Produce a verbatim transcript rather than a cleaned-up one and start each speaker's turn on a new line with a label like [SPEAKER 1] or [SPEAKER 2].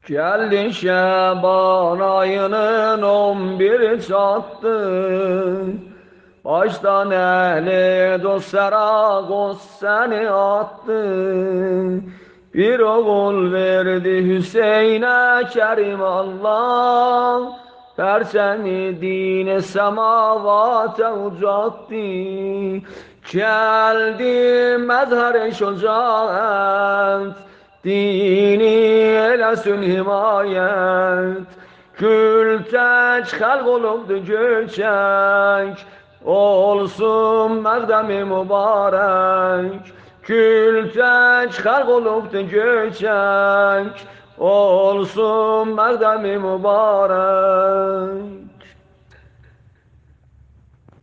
[SPEAKER 1] Geldi Şaban ayının on biri çattı. Baştan ehli dostlara koz seni attı. Bir oğul verdi Hüseyin'e Kerim Allah. Perçemi dini semavata uzattı. Geldi mezher-i şucaat. Dini eylesin himayet. Külteç halk olubdu göçek. Olsun merdemi mübarek. Külteç halk olubdu göçek. Olsun merdemi mübarek.